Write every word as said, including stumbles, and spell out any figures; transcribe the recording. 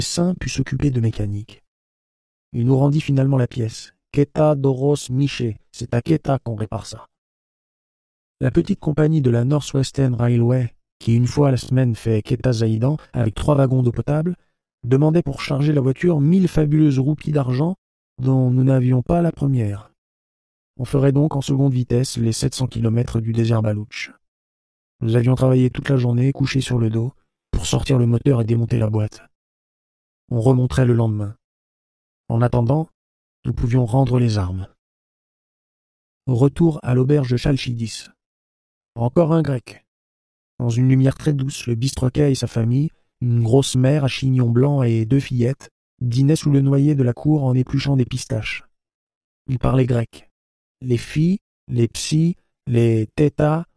Saint put s'occuper de mécanique. Il nous rendit finalement la pièce. Quetta Doros Miché, c'est à Quetta qu'on répare ça. La petite compagnie de la Northwestern Railway, qui une fois la semaine fait Quetta-Zaïdan avec trois wagons d'eau potable, demandait pour charger la voiture mille fabuleuses roupies d'argent dont nous n'avions pas la première. On ferait donc en seconde vitesse les sept cents kilomètres du désert Baloutch. Nous avions travaillé toute la journée, couchés sur le dos, pour sortir le moteur et démonter la boîte. On remonterait le lendemain. En attendant, nous pouvions rendre les armes. Retour à l'auberge de Chalchidis. Encore un grec. Dans une lumière très douce, le bistroquet et sa famille, une grosse mère à chignon blanc et deux fillettes, dînaient sous le noyer de la cour en épluchant des pistaches. Ils parlaient grec. Les filles, les psis, les tétas